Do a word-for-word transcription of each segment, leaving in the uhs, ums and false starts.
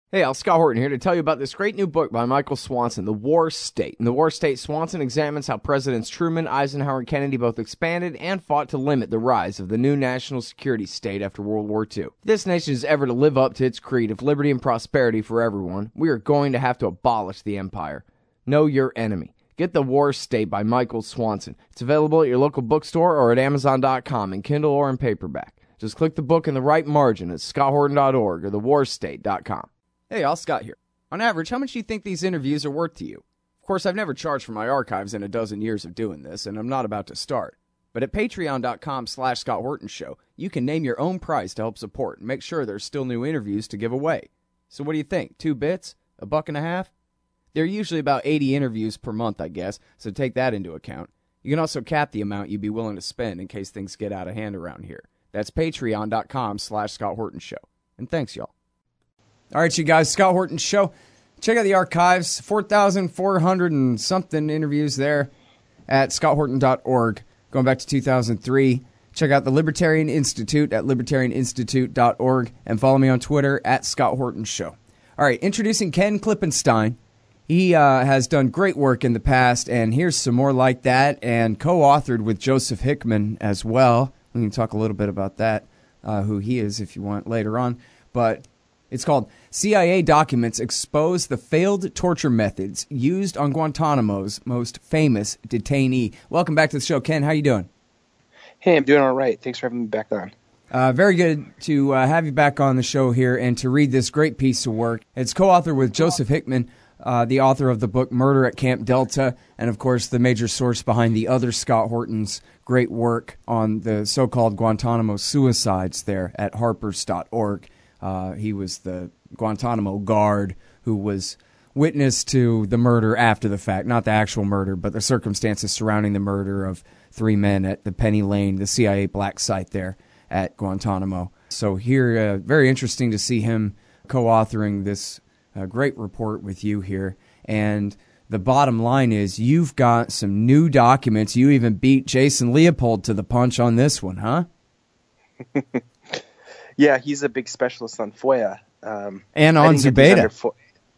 Hey, Al Scott Horton here to tell you about this great new book by Michael Swanson, The War State. In The War State, Swanson examines how Presidents Truman, Eisenhower, and Kennedy both expanded and fought to limit the rise of the new national security state after World War Two. If this nation is ever to live up to its creed of liberty and prosperity for everyone, we are going to have to abolish the empire. Know your enemy. Get The War State by Michael Swanson. It's available at your local bookstore or at amazon dot com in Kindle or in paperback. Just click the book in the right margin at scott horton dot org or the war state dot com. Hey, Al Scott here. On average, how much do you think these interviews are worth to you? Of course, I've never charged for my archives in a dozen years of doing this, and I'm not about to start. But at patreon dot com slash Scott Horton Show, you can name your own price to help support and make sure there's still new interviews to give away. So what do you think? Two bits? A buck and a half? There are usually about eighty interviews per month, I guess, so take that into account. You can also cap the amount you'd be willing to spend in case things get out of hand around here. That's patreon dot com slash Scott Horton Show. And thanks, y'all. All right, you guys, Scott Horton Show. Check out the archives, four thousand four hundred and something interviews there at scott horton dot org, going back to two thousand three. Check out the Libertarian Institute at libertarian institute dot org, and follow me on Twitter at Scott Horton Show. All right, introducing Ken Klippenstein. He uh, has done great work in the past, and here's some more like that, and co-authored with Joseph Hickman as well. We can talk a little bit about that, uh, who he is if you want later on, but it's called C I A Documents Expose the Failed Torture Methods Used on Guantanamo's Most Famous Detainee. Welcome back to the show, Ken. How you doing? Hey, I'm doing all right. Thanks for having me back on. Uh, very good to uh, have you back on the show here and to read this great piece of work. It's co-authored with Joseph Hickman, uh, the author of the book Murder at Camp Delta, and of course the major source behind the other Scott Horton's great work on the so-called Guantanamo suicides there at harpers dot org. Uh, he was the Guantanamo guard who was witness to the murder after the fact, not the actual murder, but the circumstances surrounding the murder of three men at the Penny Lane, the C I A black site there at Guantanamo. So here, uh, very interesting to see him co-authoring this uh, great report with you here. And the bottom line is you've got some new documents. You even beat Jason Leopold to the punch on this one, huh? Yeah, he's a big specialist on FOIA. Um, and on Zubaydah. Fo-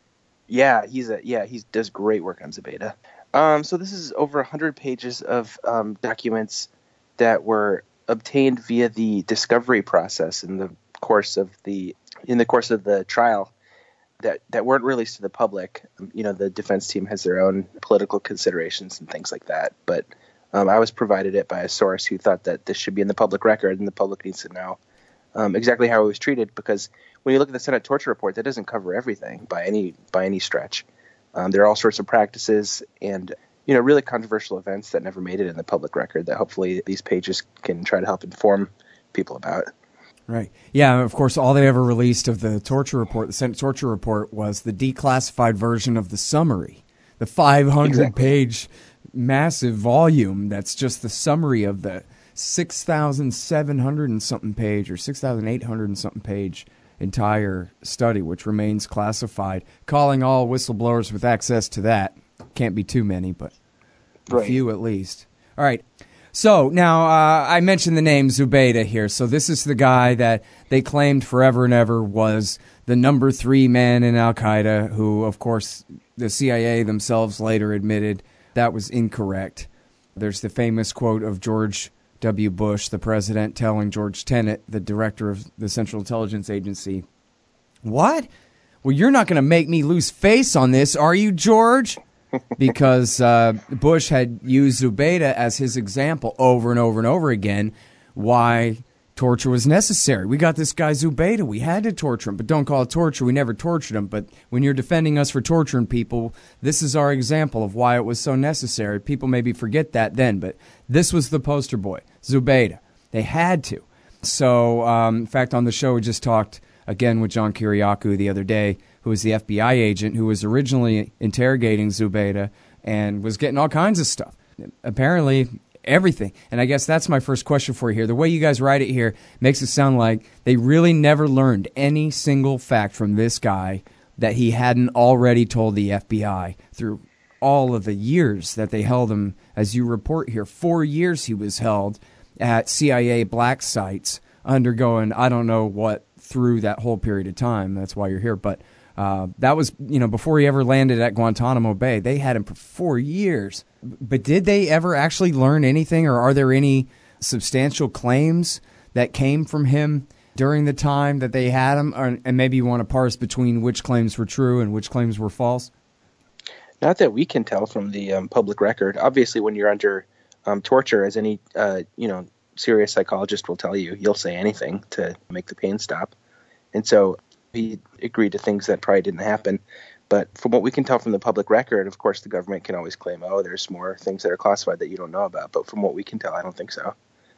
yeah, he's a yeah he does great work on Zubaydah. Um, so this is over one hundred pages of um, documents that were obtained via the discovery process in the course of the in the course of the trial that, that weren't released to the public. Um, you know, the defense team has their own political considerations and things like that. But um, I was provided it by a source who thought that this should be in the public record and the public needs to know Um, exactly how it was treated, because when you look at the Senate torture report, that doesn't cover everything by any by any stretch. Um, there are all sorts of practices and you know really controversial events that never made it in the public record that hopefully these pages can try to help inform people about. Right. Yeah, of course, all they ever released of the torture report, the Senate torture report, was the declassified version of the summary, the five hundred page exactly. massive volume that's just the summary of the six thousand seven hundred and something page or six thousand eight hundred and something page entire study, which remains classified, calling all whistleblowers with access to that. Can't be too many, but a right. few at least. All right. So now uh, I mentioned the name Zubaydah here. So this is the guy that they claimed forever and ever was the number three man in Al-Qaeda, who, of course, the C I A themselves later admitted that was incorrect. There's the famous quote of George W. Bush, the president, telling George Tenet, the director of the Central Intelligence Agency, "What? Well, you're not going to make me lose face on this, are you, George?" Because uh, Bush had used Zubaydah as his example over and over and over again why torture was necessary. We got this guy Zubaydah. We had to torture him, but don't call it torture. We never tortured him. But when you're defending us for torturing people, this is our example of why it was so necessary. People maybe forget that then, but this was the poster boy, Zubaydah. They had to. So, um, in fact, on the show, we just talked again with John Kiriakou the other day, who was the F B I agent who was originally interrogating Zubaydah and was getting all kinds of stuff. Apparently, everything. And I guess that's my first question for you here. The way you guys write it here makes it sound like they really never learned any single fact from this guy that he hadn't already told the F B I through all of the years that they held him, as you report here. Four years he was held at C I A black sites, undergoing I don't know what through that whole period of time. That's why you're here. But Uh, that was, you know, before he ever landed at Guantanamo Bay. They had him for four years. But did they ever actually learn anything, or are there any substantial claims that came from him during the time that they had him? Or, and maybe you want to parse between which claims were true and which claims were false? Not that we can tell from the um, public record. Obviously, when you're under um, torture, as any uh, you know serious psychologist will tell you, you'll say anything to make the pain stop. And so he agreed to things that probably didn't happen. But from what we can tell from the public record, of course, the government can always claim, oh, there's more things that are classified that you don't know about. But from what we can tell, I don't think so.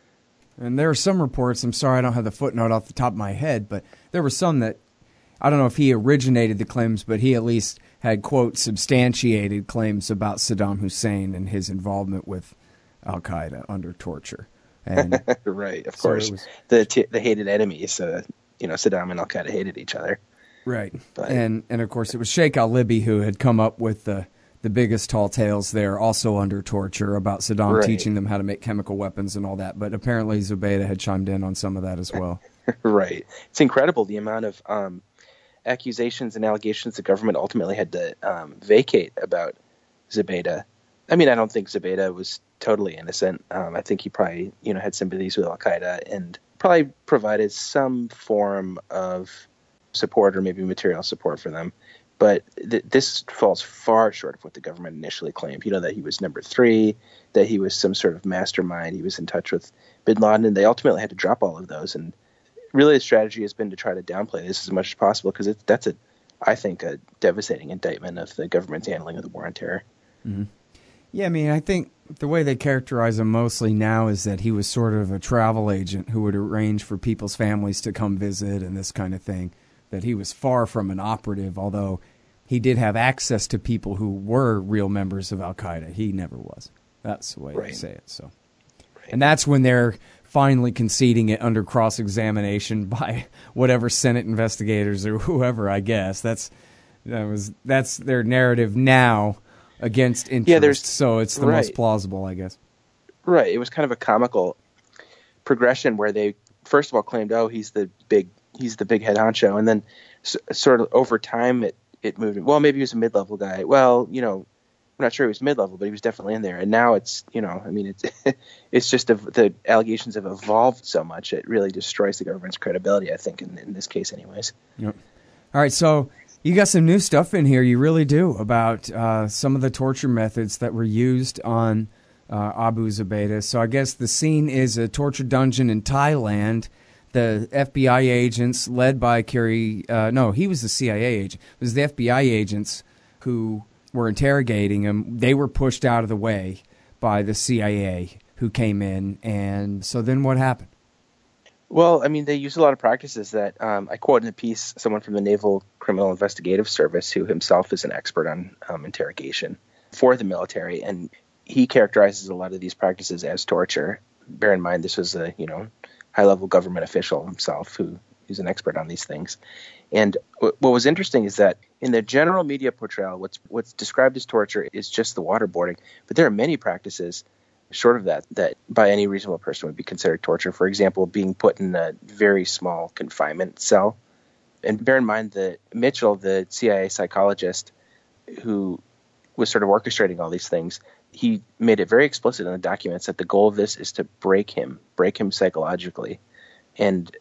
And there are some reports, I'm sorry I don't have the footnote off the top of my head, but there were some that, I don't know if he originated the claims, but he at least had, quote, substantiated claims about Saddam Hussein and his involvement with al-Qaeda under torture. And right, of so course. was, the t- the hated enemies, uh, you know, Saddam and al-Qaeda hated each other. Right. But, and, and, of course, it was Sheikh al-Libi who had come up with the, the biggest tall tales there, also under torture, about Saddam right. teaching them how to make chemical weapons and all that. But apparently Zubaydah had chimed in on some of that as well. Right. It's incredible the amount of um, accusations and allegations the government ultimately had to um, vacate about Zubaydah. I mean, I don't think Zubaydah was totally innocent. Um, I think he probably, you know, had sympathies with al-Qaeda and probably provided some form of support or maybe material support for them. But th- this falls far short of what the government initially claimed. You know, that he was number three, that he was some sort of mastermind, he was in touch with bin Laden, and they ultimately had to drop all of those. And really the strategy has been to try to downplay this as much as possible, because that's, a, I think, a devastating indictment of the government's handling of the war on terror. Mm-hmm. Yeah, I mean, I think the way they characterize him mostly now is that he was sort of a travel agent who would arrange for people's families to come visit and this kind of thing, that he was far from an operative, although he did have access to people who were real members of al-Qaeda. He never was. That's the way right. they say it. So, right. And that's when they're finally conceding it under cross-examination by whatever Senate investigators or whoever, I guess. That's that was that's their narrative now against interest. Yeah, there's, so it's the right. most plausible, I guess. Right. It was kind of a comical progression where they first of all claimed, oh, he's the big he's the big head honcho, and then s- sort of over time it it moved. Well, maybe he was a mid-level guy. Well, you know, I'm not sure he was mid-level, but he was definitely in there. And now it's, you know, I mean, it's it's just a, the allegations have evolved so much, it really destroys the government's credibility, I think, in, in this case anyways. Yep. All right, so you got some new stuff in here, you really do, about uh, some of the torture methods that were used on uh, Abu Zubaydah. So I guess the scene is a torture dungeon in Thailand. The F B I agents led by Kerry, uh, no, he was the C I A agent. It was the F B I agents who were interrogating him. They were pushed out of the way by the C I A who came in. And so then what happened? Well, I mean, they used a lot of practices that um, I quote in a piece someone from the Naval Criminal Investigative Service who himself is an expert on um, interrogation for the military. And he characterizes a lot of these practices as torture. Bear in mind, this was a, you know, high-level government official himself who is an expert on these things. And w- what was interesting is that in the general media portrayal, what's what's described as torture is just the waterboarding. But there are many practices short of that that by any reasonable person would be considered torture. For example, being put in a very small confinement cell. And bear in mind that Mitchell, the C I A psychologist who was sort of orchestrating all these things, he made it very explicit in the documents that the goal of this is to break him, break him psychologically. And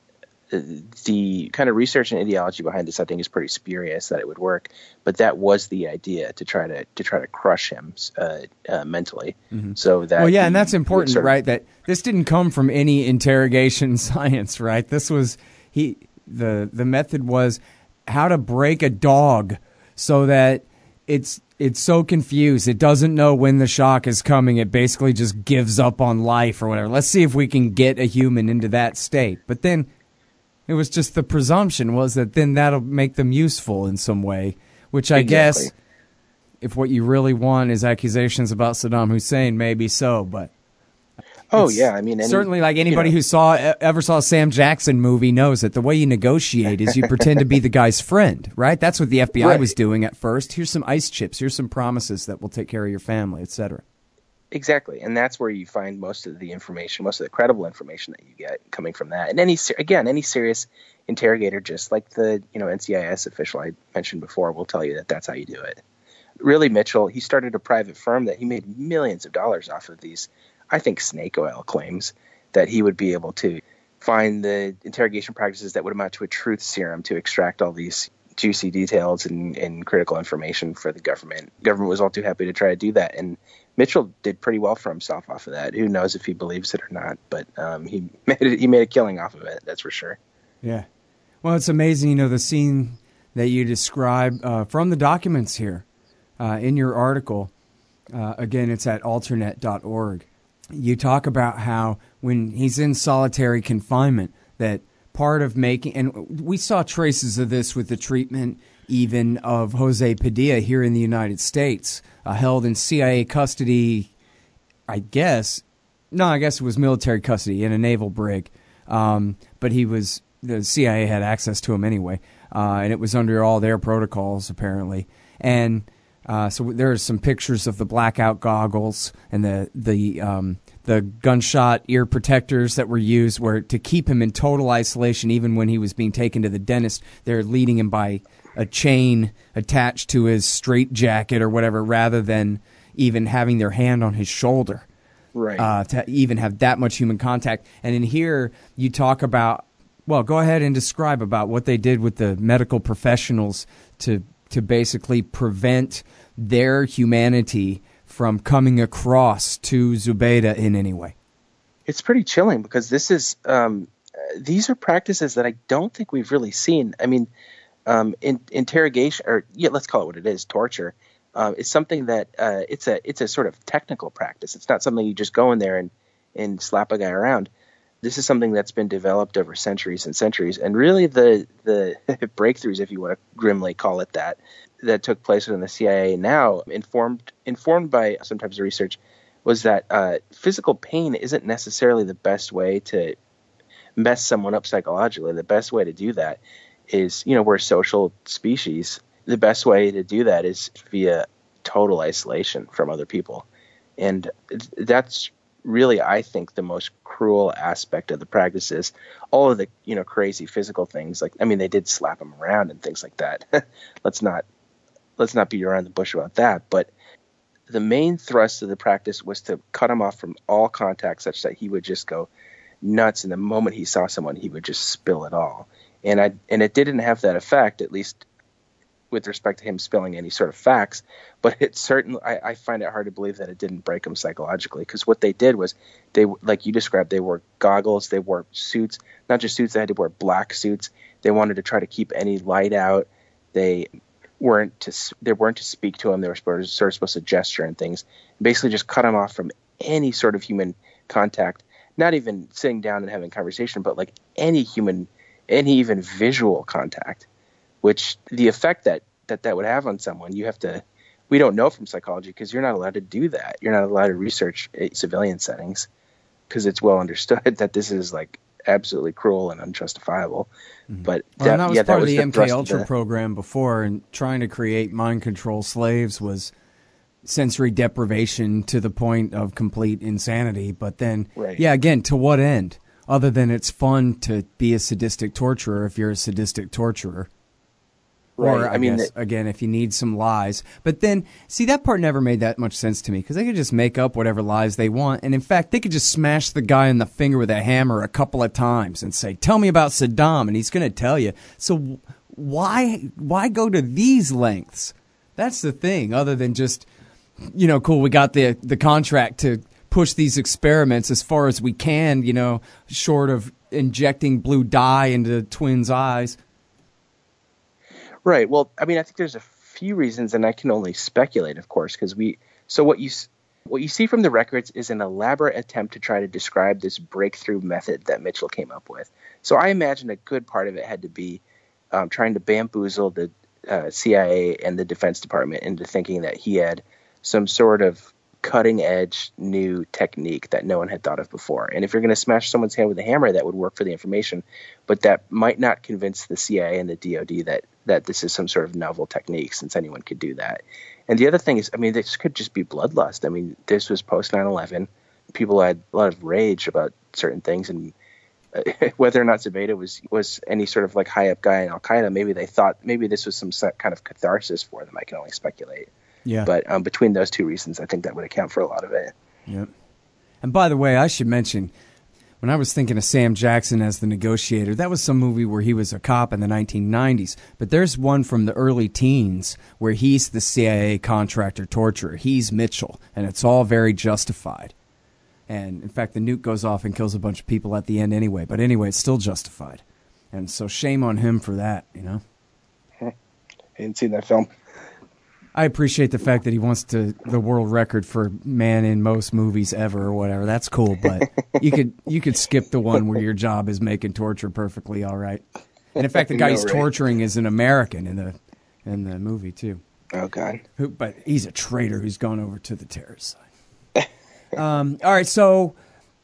the kind of research and ideology behind this, I think, is pretty spurious that it would work. But that was the idea, to try to to try to crush him uh, uh, mentally. Mm-hmm. So that well, yeah, and that's important, sort of, right? That this didn't come from any interrogation science, right? This was he the the method was how to break a dog so that it's it's so confused. It doesn't know when the shock is coming. It basically just gives up on life or whatever. Let's see if we can get a human into that state. But then it was just the presumption was that then that'll make them useful in some way, which I exactly. guess if what you really want is accusations about Saddam Hussein, maybe so. But oh, yeah. I mean, any, certainly like anybody you know. who saw ever saw a Sam Jackson movie knows that the way you negotiate is you pretend to be the guy's friend, right? That's what the F B I right. was doing at first. Here's some ice chips. Here's some promises that will take care of your family, et cetera. Exactly, and that's where you find most of the information, most of the credible information that you get coming from that. And any again, any serious interrogator, just like the you know N C I S official I mentioned before, will tell you that that's how you do it. Really, Mitchell, he started a private firm that he made millions of dollars off of these, I think, snake oil claims that he would be able to find the interrogation practices that would amount to a truth serum to extract all these juicy details and, and critical information for the government. Government was all too happy to try to do that, and Mitchell did pretty well for himself off of that. Who knows if he believes it or not, but um, he made it, he made a killing off of it. That's for sure. Yeah. Well, it's amazing, you know, the scene that you describe uh, from the documents here uh, in your article. Uh, again, it's at alternate dot org. You talk about how when he's in solitary confinement, that part of making, and we saw traces of this with the treatment even of Jose Padilla here in the United States, uh, held in C I A custody, I guess. No, I guess it was military custody in a naval brig. Um, but he was, the C I A had access to him anyway, uh, and it was under all their protocols, apparently. And uh, so there are some pictures of the blackout goggles and the, the, um, the gunshot ear protectors that were used were to keep him in total isolation. Even when he was being taken to the dentist, they're leading him by a chain attached to his straitjacket or whatever, rather than even having their hand on his shoulder. Right. Uh, to even have that much human contact. And in here, you talk about, well, go ahead and describe about what they did with the medical professionals to to basically prevent their humanity from coming across to Zubaydah in any way. It's pretty chilling because this is um, these are practices that I don't think we've really seen. I mean, um, in, interrogation, or yeah, let's call it what it is, torture. Uh, it's something that uh, it's a it's a sort of technical practice. It's not something you just go in there and and slap a guy around. This is something that's been developed over centuries and centuries, and really the the breakthroughs, if you want to grimly call it that, that took place within the C I A now, informed informed by sometimes the research, was that uh, physical pain isn't necessarily the best way to mess someone up psychologically. The best way to do that is, you know, we're a social species. The best way to do that is via total isolation from other people, and that's really, I think, the most cruel aspect of the practice is all of the, you know, crazy physical things. Like, I mean, they did slap him around and things like that. let's not let's not beat around the bush about that. But the main thrust of the practice was to cut him off from all contact, such that he would just go nuts. And the moment he saw someone, he would just spill it all. And I and it didn't have that effect, at least with respect to him spilling any sort of facts, but it certainly, I, I find it hard to believe that it didn't break him psychologically, because what they did was they, like you described, they wore goggles, they wore suits, not just suits, they had to wear black suits. They wanted to try to keep any light out. They weren't to, they weren't to speak to him. They were supposed, sort of supposed to gesture and things, basically just cut him off from any sort of human contact, not even sitting down and having a conversation, but like any human, any even visual contact. Which the effect that, that that would have on someone, you have to, we don't know from psychology, because you're not allowed to do that. You're not allowed to research civilian settings, because it's well understood that this is like absolutely cruel and unjustifiable. Mm-hmm. But well, that, that was yeah, part that of the, the M K Ultra the... program before, and trying to create mind control slaves was sensory deprivation to the point of complete insanity. But then, right. yeah, again, to what end? Other than it's fun to be a sadistic torturer if you're a sadistic torturer. Right. Or, I, I mean, guess, the, again, if you need some lies. But then, see, that part never made that much sense to me, because they could just make up whatever lies they want. And, in fact, they could just smash the guy in the finger with a hammer a couple of times and say, tell me about Saddam, and he's going to tell you. So why why go to these lengths? That's the thing, other than just, you know, cool, we got the the contract to push these experiments as far as we can, you know, short of injecting blue dye into twins' eyes. Right. Well, I mean, I think there's a few reasons, and I can only speculate, of course, because we. So what you what you see from the records is an elaborate attempt to try to describe this breakthrough method that Mitchell came up with. So I imagine a good part of it had to be um, trying to bamboozle the uh, C I A and the Defense Department into thinking that he had some sort of cutting edge new technique that no one had thought of before. And if you're going to smash someone's hand with a hammer, that would work for the information, but that might not convince the C I A and the D O D that that this is some sort of novel technique, since anyone could do that. And the other thing is, I mean, this could just be bloodlust. I mean, this was post nine eleven. People had a lot of rage about certain things, and whether or not Zubaydah was was any sort of like high up guy in Al Qaeda, maybe they thought maybe this was some kind of catharsis for them. I can only speculate. Yeah. But um, between those two reasons, I think that would account for a lot of it. Yep. And by the way, I should mention, when I was thinking of Sam Jackson as the negotiator, that was some movie where he was a cop in the nineteen nineties. But there's one from the early teens where he's the C I A contractor torturer. He's Mitchell, and it's all very justified. And, in fact, the nuke goes off and kills a bunch of people at the end anyway. But anyway, it's still justified. And so shame on him for that, you know? I didn't see that film. I appreciate the fact that he wants to the world record for man in most movies ever or whatever. That's cool, but you could you could skip the one where your job is making torture perfectly all right. And, in fact, the guy he's right. torturing is an American in the in the movie, too. Oh, God. Who, but he's a traitor who's gone over to the terrorist side. Um, all right, so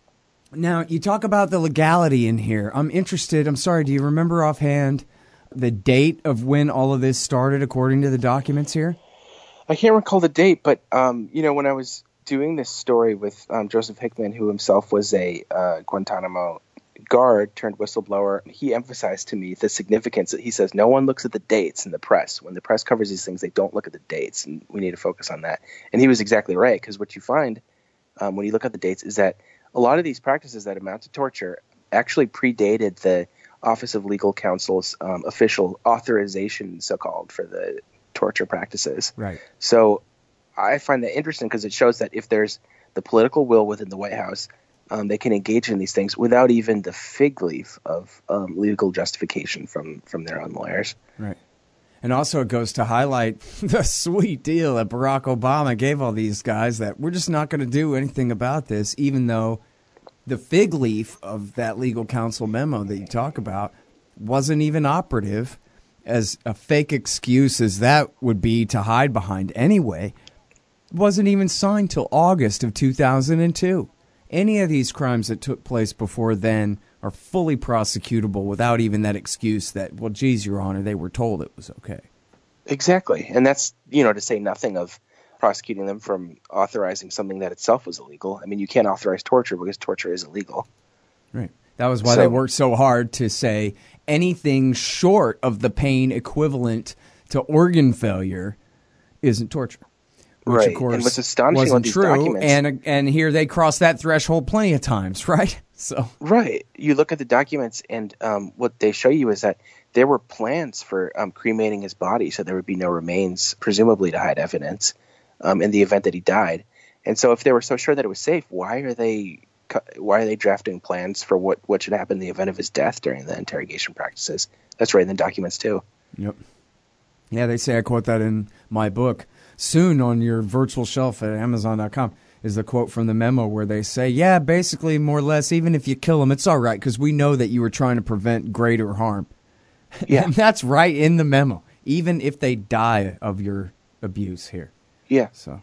now you talk about the legality in here. I'm interested. I'm sorry, do you remember offhand the date of when all of this started according to the documents here? I can't recall the date, but, um, you know, when I was doing this story with um, Joseph Hickman, who himself was a uh, Guantanamo guard turned whistleblower, he emphasized to me the significance that he says no one looks at the dates in the press. When the press covers these things, they don't look at the dates, and we need to focus on that. And he was exactly right, because what you find Um, when you look at the dates, is that a lot of these practices that amount to torture actually predated the Office of Legal Counsel's um, official authorization, so-called, for the torture practices. Right. So I find that interesting because it shows that if there's the political will within the White House, um, they can engage in these things without even the fig leaf of um, legal justification from, from their own lawyers. Right. And also it goes to highlight the sweet deal that Barack Obama gave all these guys that we're just not going to do anything about this, even though the fig leaf of that legal counsel memo that you talk about wasn't even operative, as a fake excuse as that would be to hide behind anyway. It wasn't even signed till August of two thousand two. Any of these crimes that took place before then are fully prosecutable without even that excuse that, well, geez, Your Honor, they were told it was okay. Exactly. And that's, you know, to say nothing of prosecuting them from authorizing something that itself was illegal. I mean, you can't authorize torture because torture is illegal. Right. That was why so, they worked so hard to say anything short of the pain equivalent to organ failure isn't torture. Which, right. of course, and what's astonishing wasn't about these true, documents, and and here they crossed that threshold plenty of times, right? So right, you look at the documents, and um, what they show you is that there were plans for um, cremating his body, so there would be no remains, presumably to hide evidence, um, in the event that he died. And so, if they were so sure that it was safe, why are they why are they drafting plans for what what should happen in the event of his death during the interrogation practices? That's right in the documents too. Yep. Yeah, they say I quote that in my book. Soon on your virtual shelf at Amazon dot com is the quote from the memo where they say, yeah, basically, more or less, even if you kill them, it's all right because we know that you were trying to prevent greater harm. Yeah. And that's right in the memo, even if they die of your abuse here. Yeah. So,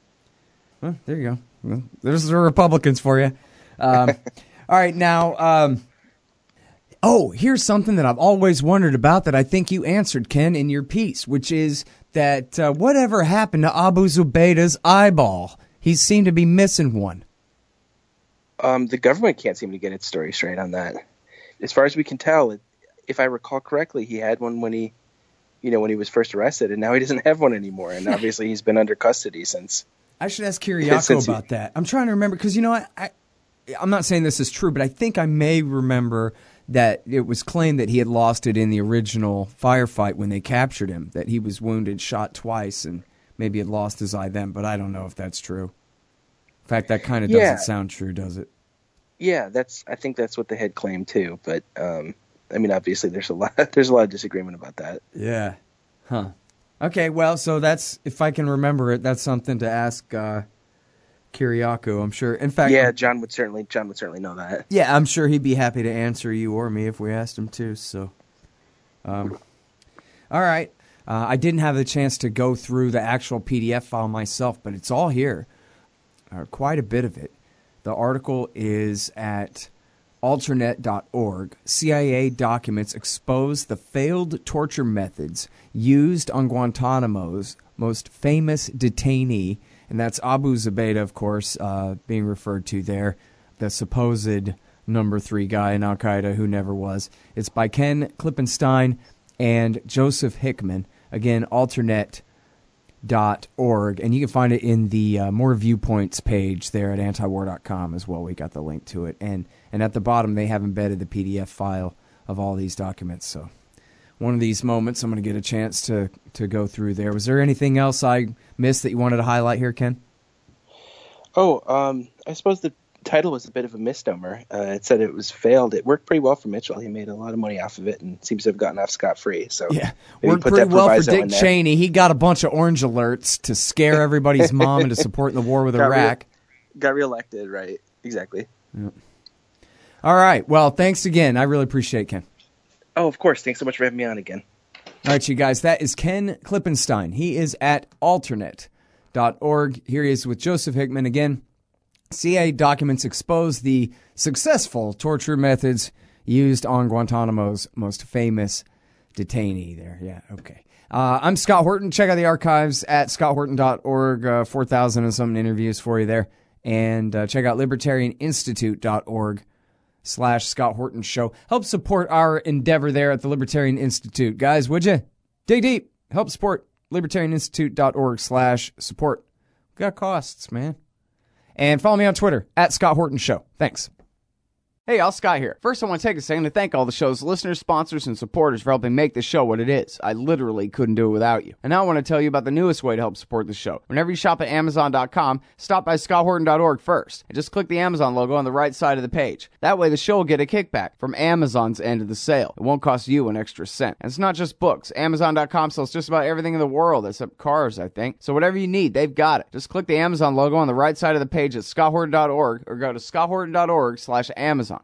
well, there you go. Well, there's the Republicans for you. Um, all right, now, um, oh, here's something that I've always wondered about that I think you answered, Ken, in your piece, which is that uh, whatever happened to Abu Zubaydah's eyeball? He seemed to be missing one. Um, the government can't seem to get its story straight on that. As far as we can tell, it, if I recall correctly, he had one when he, you know, when he was first arrested, and now he doesn't have one anymore. And obviously, he's been under custody since. I should ask Kiriako about he, that. I'm trying to remember because you know I, I, I'm not saying this is true, but I think I may remember that it was claimed that he had lost it in the original firefight when they captured him, that he was wounded, shot twice, and maybe had lost his eye then, but I don't know if that's true. In fact, that kind of yeah. doesn't sound true, does it? Yeah, that's. I think that's what they had claimed too, but um, I mean, obviously, there's a lot. There's a lot of disagreement about that. Yeah. Huh. Okay. Well, so that's if I can remember it, that's something to ask uh, Kiriako, I'm sure. In fact, yeah, John would certainly. John would certainly know that. Yeah, I'm sure he'd be happy to answer you or me if we asked him to. So, um, all right. Uh, I didn't have the chance to go through the actual P D F file myself, but it's all here, uh, quite a bit of it. The article is at Alternet dot org. C I A documents expose the failed torture methods used on Guantanamo's most famous detainee, and that's Abu Zubaydah, of course, uh, being referred to there, the supposed number three guy in Al-Qaeda who never was. It's by Ken Klippenstein and Joseph Hickman. Again, Alternet dot org, and you can find it in the uh, More Viewpoints page there at antiwar dot com as well. We got the link to it, and and at the bottom they have embedded the P D F file of all these documents. So one of these moments I'm going to get a chance to to go through there. Was there anything else I missed that you wanted to highlight here, Ken? Oh, um, I suppose the title was a bit of a misnomer. Uh, it said it was failed. It worked pretty well for Mitchell. He made a lot of money off of it and seems to have gotten off scot-free. So yeah, worked pretty well for Dick Cheney. He got a bunch of orange alerts to scare everybody's mom into supporting the war with got Iraq. Re- got reelected, right? Exactly. Yep. All right. Well, thanks again. I really appreciate it, Ken. Oh, of course. Thanks so much for having me on again. All right, you guys. That is Ken Klippenstein. He is at Alternet dot org. Here he is with Joseph Hickman again. C I A documents expose the successful torture methods used on Guantanamo's most famous detainee there. Yeah, okay. Uh, I'm Scott Horton. Check out the archives at scott horton dot org. Uh, four thousand and some interviews for you there. And uh, check out libertarian institute dot org slash Scott Horton Show. Help support our endeavor there at the Libertarian Institute. Guys, would you? Dig deep. Help support libertarian institute dot org slash support. We got costs, man. And follow me on Twitter, at Scott Horton Show. Thanks. Hey, y'all, Scott here. First, I want to take a second to thank all the show's listeners, sponsors, and supporters for helping make the show what it is. I literally couldn't do it without you. And now I want to tell you about the newest way to help support the show. Whenever you shop at amazon dot com, stop by scott horton dot org first, and just click the Amazon logo on the right side of the page. That way, the show will get a kickback from Amazon's end of the sale. It won't cost you an extra cent. And it's not just books. amazon dot com sells just about everything in the world, except cars, I think. So whatever you need, they've got it. Just click the Amazon logo on the right side of the page at scott horton dot org, or go to scott horton dot org slash amazon.